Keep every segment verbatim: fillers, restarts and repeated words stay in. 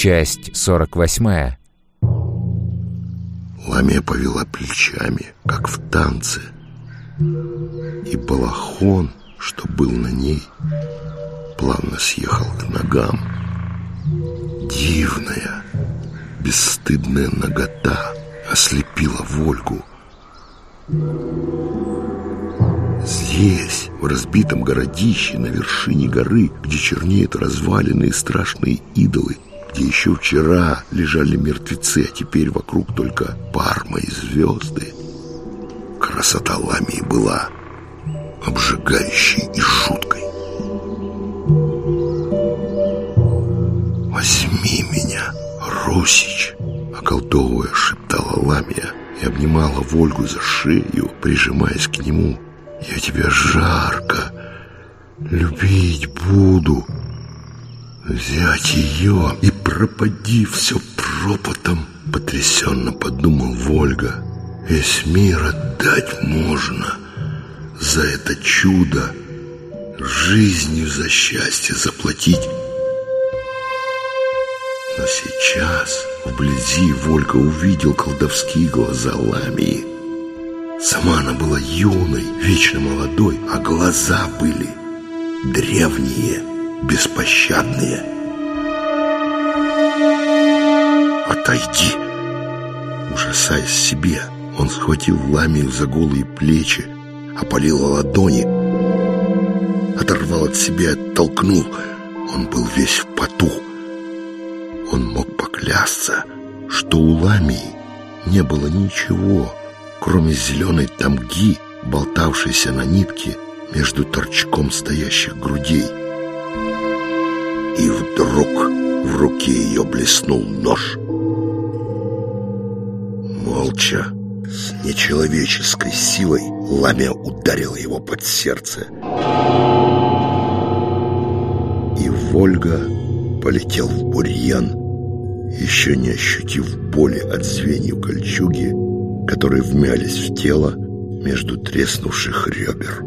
Часть сорок восьмая. Ламия повела плечами, как в танце, и балахон, что был на ней, плавно съехал к ногам. Дивная, бесстыдная нагота ослепила Вольгу. Здесь, в разбитом городище на вершине горы, где чернеют развалины и страшные идолы, где еще вчера лежали мертвецы, а теперь вокруг только парма и звезды, красота Ламии была обжигающей и жуткой. «Возьми меня, Русич!» — околдовывая, шептала Ламия и обнимала Вольгу за шею, прижимаясь к нему. «Я тебя жарко любить буду. Взять ее и пропади все пропотом!» — потрясенно подумал Вольга. «Весь мир отдать можно за это чудо, жизнью за счастье заплатить». Но сейчас вблизи Вольга увидел колдовские глаза Ламии. Сама она была юной, вечно молодой, а глаза были древние, беспощадные. «Отойди!» Ужасаясь себе, он схватил Ламию за голые плечи, опалил ладони, оторвал от себя и оттолкнул. Он был весь в поту. Он мог поклясться, что у Ламии не было ничего, кроме зеленой тамги, болтавшейся на нитке между торчком стоящих грудей. И вдруг в руке ее блеснул нож. Молча, с нечеловеческой силой, Ламия ударила его под сердце. И Вольга полетел в бурьян, еще не ощутив боли от звеньев кольчуги, которые вмялись в тело между треснувших ребер.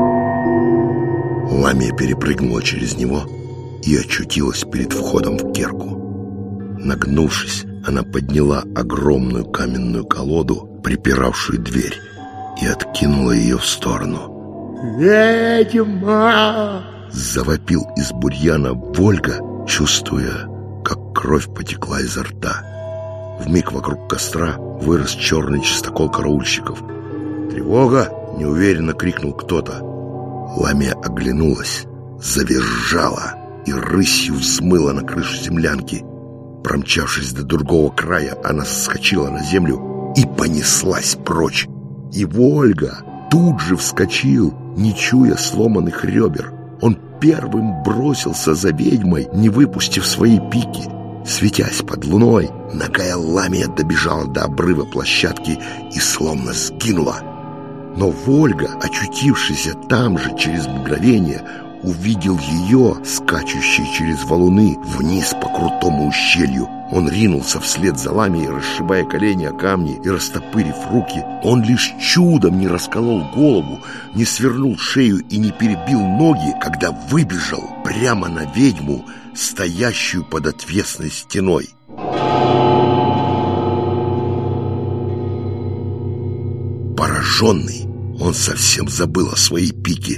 Ламия перепрыгнула через него и очутилась перед входом в керку. Нагнувшись, она подняла огромную каменную колоду, припиравшую дверь, и откинула ее в сторону. «Ведьма!» — завопил из бурьяна Вольга, чувствуя, как кровь потекла изо рта. Вмиг вокруг костра вырос черный чистокол караульщиков. «Тревога!» — неуверенно крикнул кто-то. Ламия оглянулась, завизжала и рысью взмыла на крышу землянки. Промчавшись до другого края, она соскочила на землю и понеслась прочь. И Вольга тут же вскочил, не чуя сломанных ребер. Он первым бросился за ведьмой, не выпустив свои пики. Светясь под луной, нагая Ламия добежала до обрыва площадки и словно сгинула. Но Вольга, очутившийся там же через мгновение, увидел ее, скачущей через валуны, вниз по крутому ущелью. Он ринулся вслед за Ламией, расшибая колени о камни и растопырив руки. Он лишь чудом не расколол голову, не свернул шею и не перебил ноги, когда выбежал прямо на ведьму, стоящую под отвесной стеной. Пораженный, он совсем забыл о своей пике.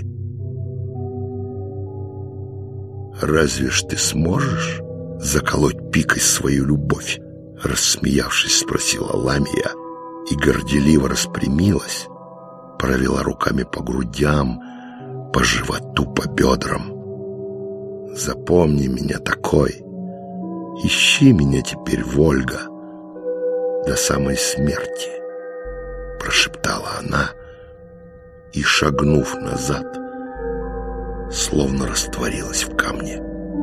«Разве ж ты сможешь заколоть пикой свою любовь?» — рассмеявшись, спросила Ламия и горделиво распрямилась, провела руками по грудям, по животу, по бедрам. «Запомни меня такой, ищи меня теперь, Вольга, до самой смерти», — прошептала она и, шагнув назад, словно растворилась в камне.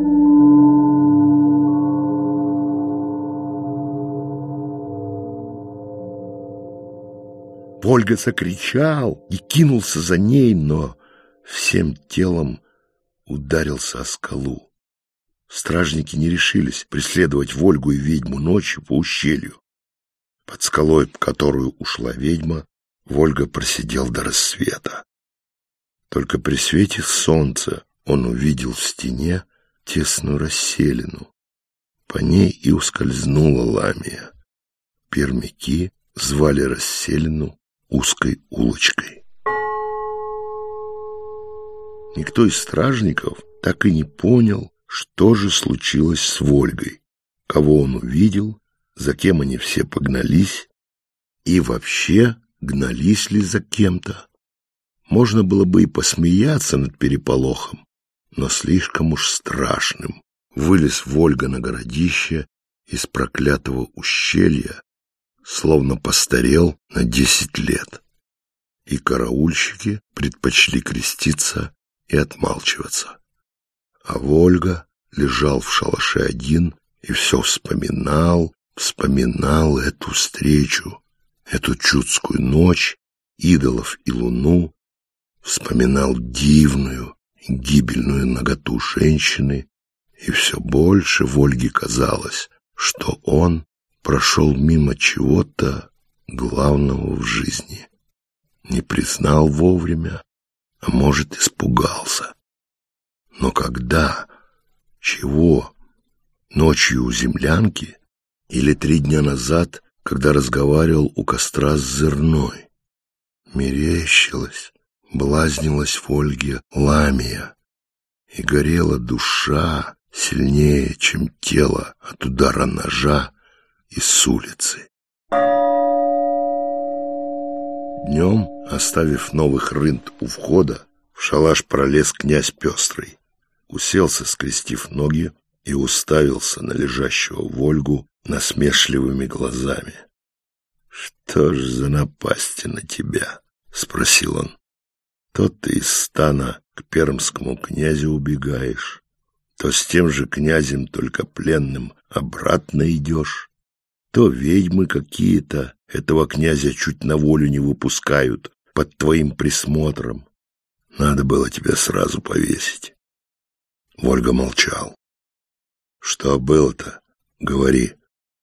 Вольга закричал и кинулся за ней, но всем телом ударился о скалу. Стражники не решились преследовать Вольгу и ведьму ночью по ущелью. Под скалой, в которую ушла ведьма, Вольга просидел до рассвета. Только при свете солнца он увидел в стене тесную расселину, По ней и ускользнула Ламия. Пермяки звали расселину узкой улочкой. Никто из стражников так и не понял, что же случилось с Вольгой, кого он увидел, за кем они все погнались, и вообще гнались ли за кем-то. Можно было бы и посмеяться над переполохом, но слишком уж страшным вылез Вольга на городище из проклятого ущелья, словно постарел на десять лет, и караульщики предпочли креститься и отмалчиваться. А Вольга лежал в шалаше один и все вспоминал, вспоминал эту встречу, эту чудскую ночь, идолов и луну, вспоминал дивную, гибельную наготу женщины, и все больше Вольге казалось, что он прошел мимо чего-то главного в жизни. Не признал вовремя, а может, испугался. Но когда? Чего? Ночью у землянки? Или три дня назад, когда разговаривал у костра с Зырной? Мерещилась, блазнилась Вольге Ламия, и горела душа сильнее, чем тело от удара ножа и с улицы. Днем, оставив новых рынд у входа, в шалаш пролез князь Пестрый, уселся, скрестив ноги, и уставился на лежащего Вольгу насмешливыми глазами. — Что ж за напасти на тебя? — спросил он. — То ты из стана к пермскому князю убегаешь, то с тем же князем, только пленным, обратно идешь, то ведьмы какие-то этого князя чуть на волю не выпускают под твоим присмотром. Надо было тебя сразу повесить. Вольга молчал. — Что было-то? Говори.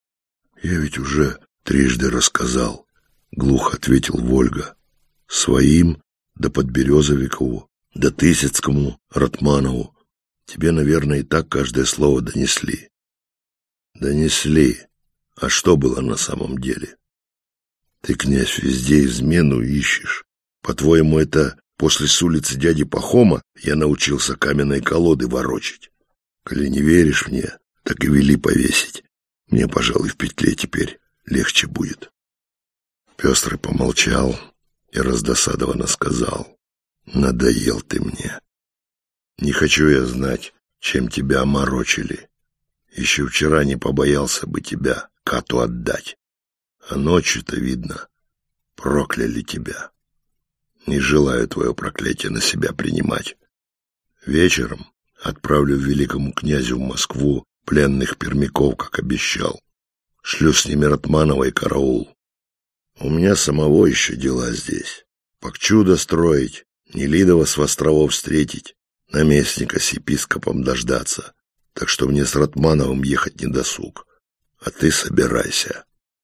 — Я ведь уже трижды рассказал, — глухо ответил Вольга. — Своим, да Подберезовикову, да Тысяцкому, Ратманову. Тебе, наверное, и так каждое слово донесли. — Донесли. А что было на самом деле? Ты, князь, везде измену ищешь. По-твоему, это после с улицы дяди Пахома я научился каменной колоды ворочать? Коли не веришь мне, так и вели повесить. Мне, пожалуй, в петле теперь легче будет. Пестрый помолчал и раздосадованно сказал: надоел ты мне. Не хочу я знать, чем тебя оморочили. Еще вчера не побоялся бы тебя кату отдать. А ночью-то, видно, прокляли тебя. Не желаю твое проклятие на себя принимать. Вечером отправлю великому князю в Москву пленных пермяков, как обещал. Шлю с ними Ратманова и караул. У меня самого еще дела здесь. Пакчуда строить, Нелидова с островов встретить, наместника с епископом дождаться. Так что мне с Ратмановым ехать не досуг. А ты собирайся.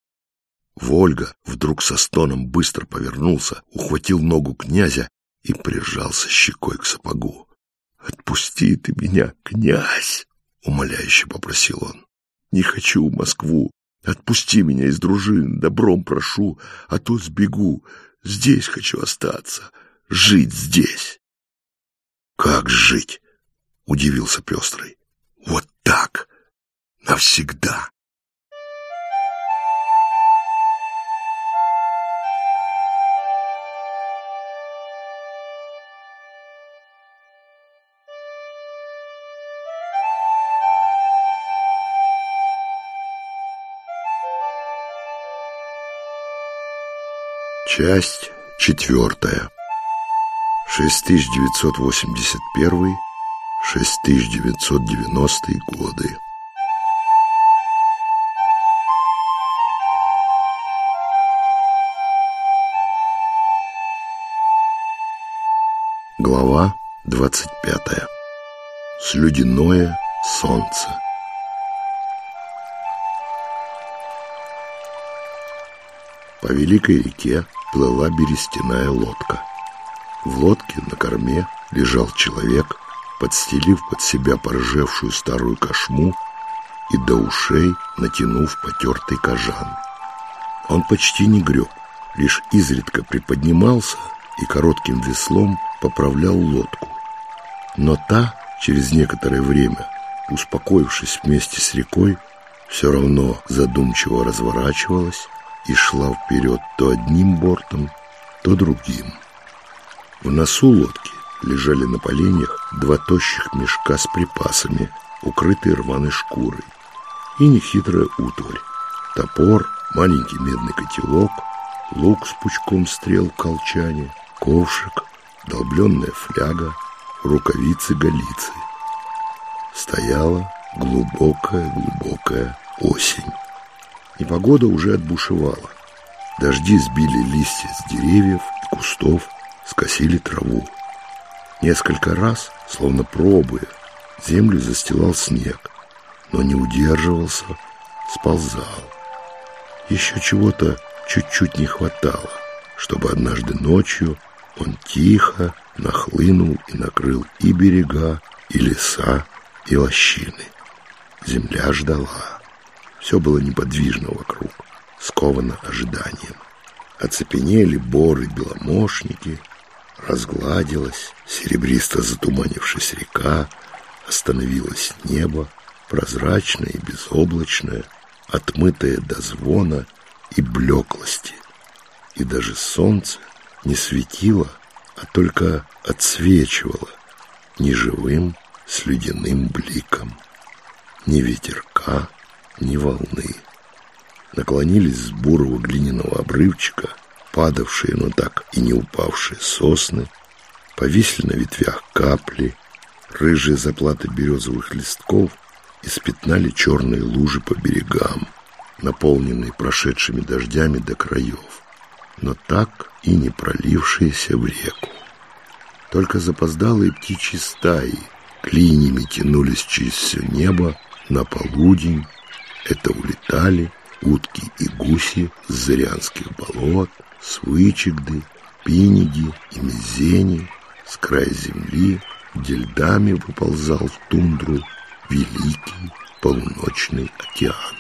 Вольга вдруг со стоном быстро повернулся, ухватил ногу князя и прижался щекой к сапогу. «Отпусти ты меня, князь!» — умоляюще попросил он. «Не хочу в Москву. Отпусти меня из дружины, добром прошу, а то сбегу. Здесь хочу остаться, жить здесь». «Как жить?» — удивился Пестрый. «Вот так, навсегда». Часть четвертая. шесть тысяч девятьсот восемьдесят первый — шесть тысяч девятьсот девяностый годы. Глава двадцать пятая. Слюдяное солнце. По великой реке плыла берестяная лодка. В лодке на корме лежал человек, подстелив под себя поржевшую старую кошму и до ушей натянув потертый кожан. Он почти не греб, лишь изредка приподнимался и коротким веслом поправлял лодку. Но та, через некоторое время, успокоившись вместе с рекой, все равно задумчиво разворачивалась и шла вперед то одним бортом, то другим. В носу лодки лежали на поленьях два тощих мешка с припасами, укрытые рваной шкурой, и нехитрая утварь: топор, маленький медный котелок, лук с пучком стрел в колчане, ковшик, долбленная фляга, рукавицы-галицы. Стояла глубокая-глубокая осень, и погода уже отбушевала. Дожди сбили листья с деревьев и кустов, скосили траву. Несколько раз, словно пробуя, землю застилал снег, но не удерживался, сползал. Еще чего-то чуть-чуть не хватало, чтобы однажды ночью он тихо нахлынул и накрыл и берега, и леса, и лощины. Земля ждала. Все было неподвижно вокруг, сковано ожиданием. Оцепенели боры-беломошники, разгладилась, серебристо затуманившись река, остановилось небо, прозрачное и безоблачное, отмытое до звона и блеклости. И даже солнце не светило, а только отсвечивало неживым слюдяным бликом. Ни ветерка, ни волны. Наклонились с бурого глиняного обрывчика падавшие, но так и не упавшие сосны, повисли на ветвях капли, рыжие заплаты березовых листков испятнали черные лужи по берегам, наполненные прошедшими дождями до краев, но так и не пролившиеся в реку. Только запоздалые птичьи стаи клиньями тянулись через все небо на полудень. Это улетали утки и гуси с зырянских болот, с Вычегды, Пиниги и Мизени, с края земли, где льдами выползал в тундру великий полуночный океан.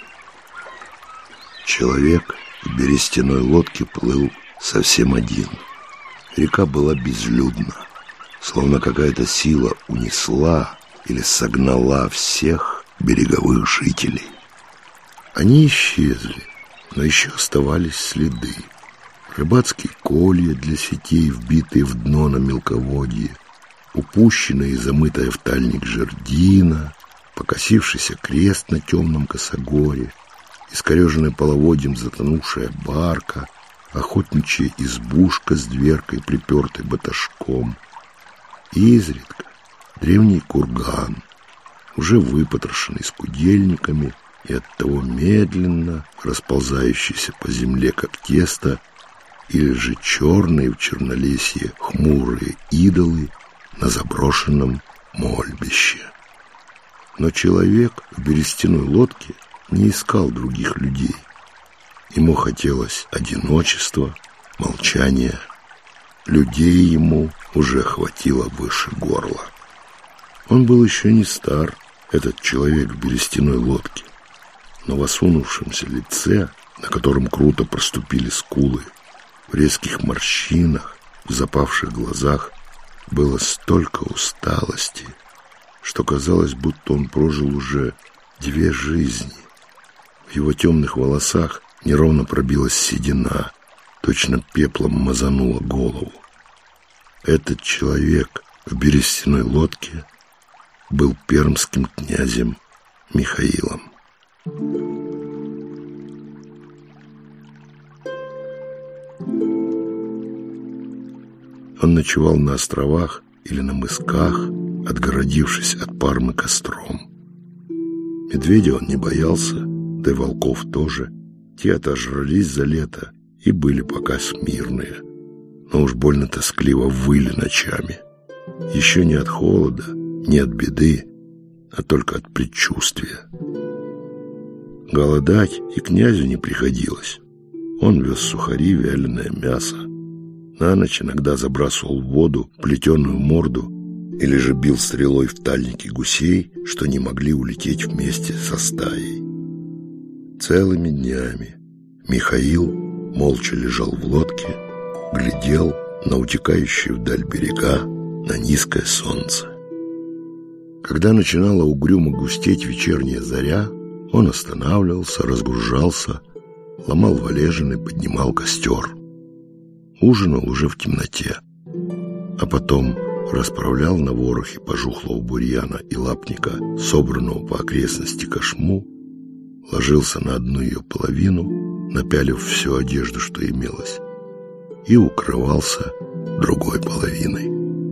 Человек в берестяной лодке плыл совсем один. Река была безлюдна, словно какая-то сила унесла или согнала всех береговых жителей. Они исчезли, но еще оставались следы. Рыбацкие колья для сетей, вбитые в дно на мелководье, упущенная и замытая в тальник жердина, покосившийся крест на темном косогоре, искореженная половодьем затонувшая барка, охотничья избушка с дверкой, припертой баташком. И изредка древний курган, уже выпотрошенный скудельниками и оттого медленно расползающийся по земле, как тесто, или же черные в чернолесье хмурые идолы на заброшенном мольбище. Но человек в берестяной лодке не искал других людей. Ему хотелось одиночества, молчания. Людей ему уже хватило выше горла. Он был еще не стар, этот человек в берестяной лодке, но в осунувшемся лице, на котором круто проступили скулы, в резких морщинах, в запавших глазах было столько усталости, что казалось, будто он прожил уже две жизни. В его темных волосах неровно пробилась седина, точно пеплом мазанула голову. Этот человек в берестяной лодке был пермским князем Михаилом. Он ночевал на островах или на мысках, отгородившись от Пармы костром. Медведя он не боялся, да и волков тоже. Те отожрались за лето и были пока смирные, но уж больно тоскливо выли ночами. Еще не от холода, не от беды, а только от предчувствия. Голодать и князю не приходилось. Он вез сухари, вяленое мясо. На ночь иногда забрасывал в воду плетеную морду или же бил стрелой в тальники гусей, что не могли улететь вместе со стаей. Целыми днями Михаил молча лежал в лодке, глядел на утекающие вдаль берега, на низкое солнце. Когда начинала угрюмо густеть вечерняя заря, он останавливался, разгружался, ломал валежины, поднимал костер. Ужинал уже в темноте, а потом расправлял на ворохе пожухлого бурьяна и лапника, собранного по окрестности кошму, ложился на одну ее половину, напялив всю одежду, что имелось, и укрывался другой половиной.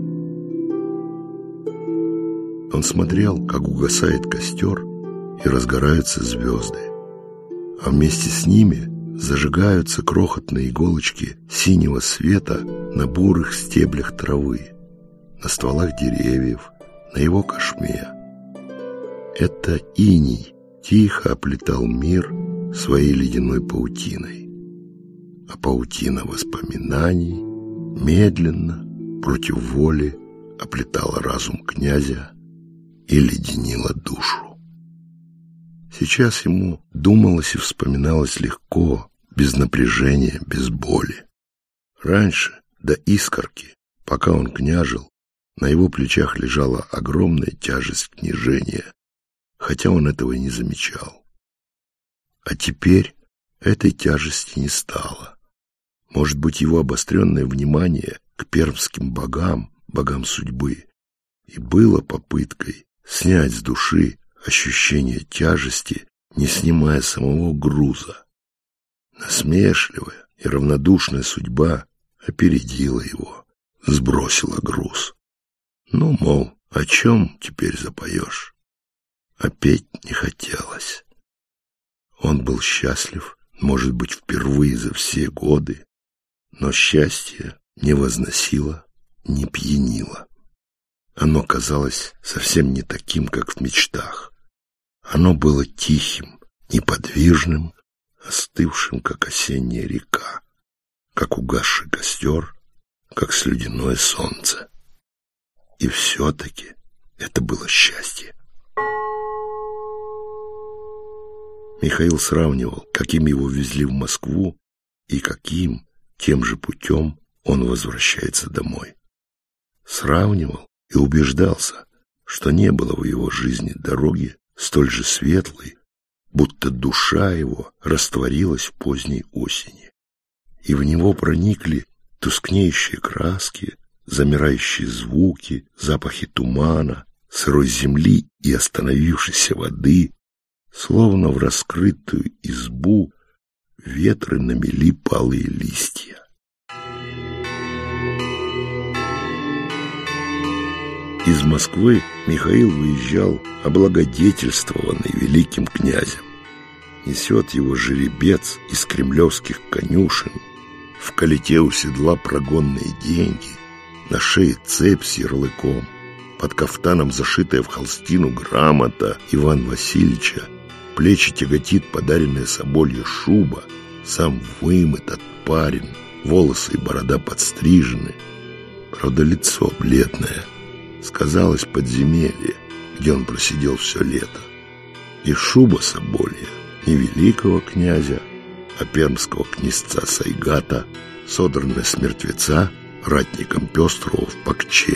Он смотрел, как угасает костер и разгораются звезды, а вместе с ними зажигаются крохотные иголочки синего света на бурых стеблях травы, на стволах деревьев, на его кошме. Это иней тихо оплетал мир своей ледяной паутиной, а паутина воспоминаний медленно, против воли, оплетала разум князя и леденила душу. Сейчас ему думалось и вспоминалось легко, без напряжения, без боли. Раньше, до искорки, пока он княжил, на его плечах лежала огромная тяжесть княжения, хотя он этого и не замечал. А теперь этой тяжести не стало. Может быть, его обостренное внимание к пермским богам, богам судьбы, и было попыткой снять с души ощущение тяжести, не снимая самого груза. Насмешливая и равнодушная судьба опередила его, сбросила груз. Ну, мол, о чем теперь запоешь? А петь не хотелось. Он был счастлив, может быть, впервые за все годы, но счастье не возносило, не пьянило. Оно казалось совсем не таким, как в мечтах. Оно было тихим, неподвижным, остывшим, как осенняя река, как угасший костер, как слюдяное солнце. И все-таки это было счастье. Михаил сравнивал, каким его везли в Москву и каким, тем же путем, он возвращается домой. Сравнивал и убеждался, что не было в его жизни дороги столь же светлой, будто душа его растворилась в поздней осени, и в него проникли тускнеющие краски, замирающие звуки, запахи тумана, сырой земли и остановившейся воды, словно в раскрытую избу ветры намели палые листья. Из Москвы Михаил выезжал облагодетельствованный великим князем. Несет его жеребец из кремлевских конюшен, в колете у седла прогонные деньги, на шее цепь с ярлыком, под кафтаном зашитая в холстину грамота Ивана Васильевича, плечи тяготит подаренная соболья шуба, сам вымыт, отпарен, волосы и борода подстрижены. Правда, лицо бледное, сказалось подземелье, где он просидел все лето. И шуба соболья не великого князя, а пермского князца Сайгата, содранная с мертвеца ратником Пестрова в Пакче.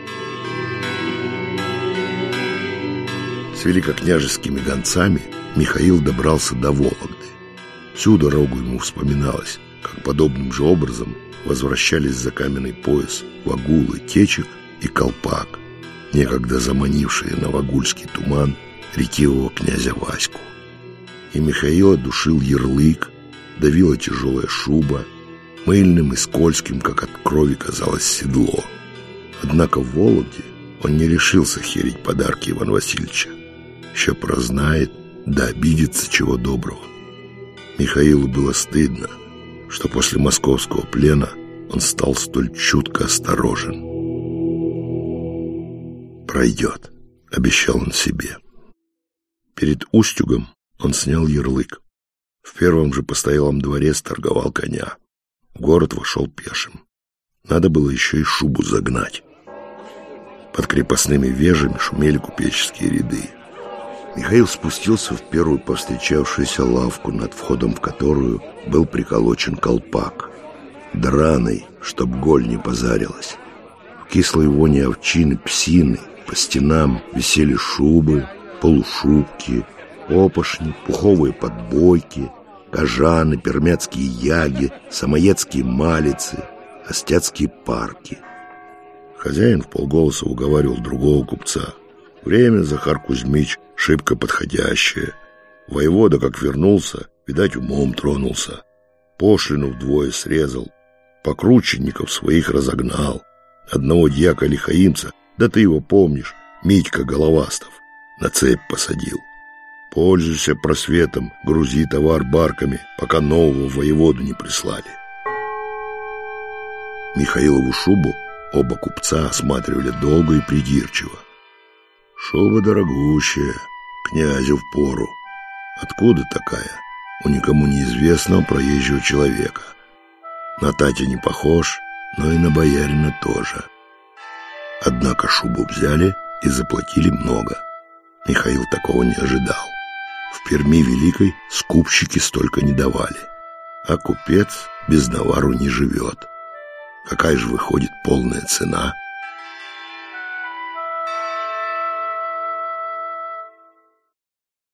С великокняжескими гонцами Михаил добрался до Вологды. Всю дорогу ему вспоминалось, как подобным же образом возвращались за каменный пояс Вагул и Течек и Колпак, некогда заманившие на вагульский туман ретивого князя Ваську. И Михаила душил ярлык, давила тяжелая шуба, мыльным и скользким, как от крови казалось, седло. Однако в Вологде он не решился херить подарки Ивана Васильевича. Еще прознает, да обидится чего доброго. Михаилу было стыдно, что после московского плена он стал столь чутко осторожен. «Пройдет», — обещал он себе. Перед Устюгом он снял ярлык. В первом же постоялом дворе сторговал коня. В город вошел пешим. Надо было еще и шубу загнать. Под крепостными вежами шумели купеческие ряды. Михаил спустился в первую повстречавшуюся лавку, над входом в которую был приколочен колпак, драный, чтоб голь не позарилась. В кислой воне овчины, псины по стенам висели шубы, полушубки, опошни, пуховые подбойки, кожаны, пермяцкие яги, самоедские малицы, остяцкие парки. Хозяин вполголоса уговаривал другого купца. Время, Захар Кузьмич, шибко подходящее. Воевода, как вернулся, видать, умом тронулся. Пошлину вдвое срезал, покрученников своих разогнал. Одного дьяка-лихаимца, да ты его помнишь, Митька Головастов, на цепь посадил. Пользуйся просветом, грузи товар барками, пока нового воеводу не прислали. Михаилову шубу оба купца осматривали долго и придирчиво. Шуба дорогущая, князю впору. Откуда такая? У никому неизвестного проезжего человека. На Татя не похож, но и на боярина тоже. Однако шубу взяли и заплатили много. Михаил такого не ожидал. В Перми Великой скупщики столько не давали, а купец без навару не живет. Какая же выходит полная цена?